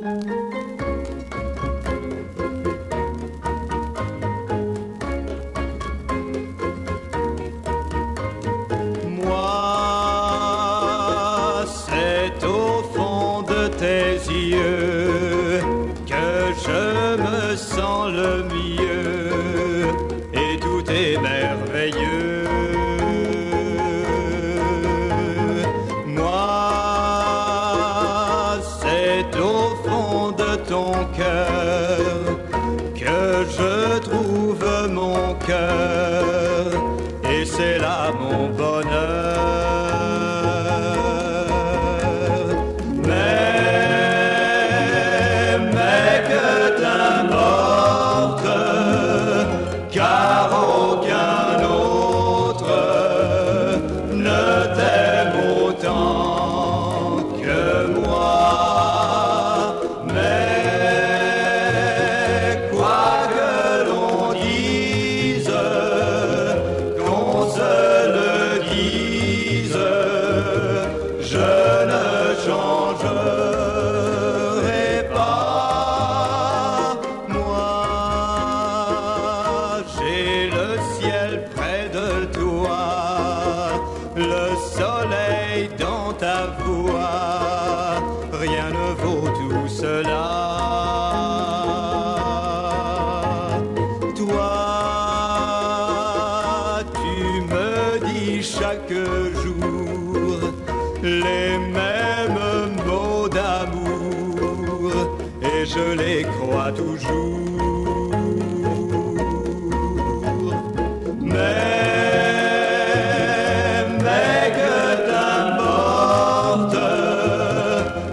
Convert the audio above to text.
Moi, c'est au fond de tes yeux que je me sens le mieux et tout est merveilleux. Moi, c'est au fond de ton cœur que je trouve mon cœur et c'est là mon bonheur. Mais que t'importe, car aucun autre ne t'aime autant que moi. Mais quoi que l'on dise, qu'on se le dise, je ne changerai pas. Moi, j'ai le ciel près de toi, le soleil dans ta voix, rien ne vaut tout cela. Toi, tu me dis chaque jour les mêmes mots d'amour et je les crois toujours.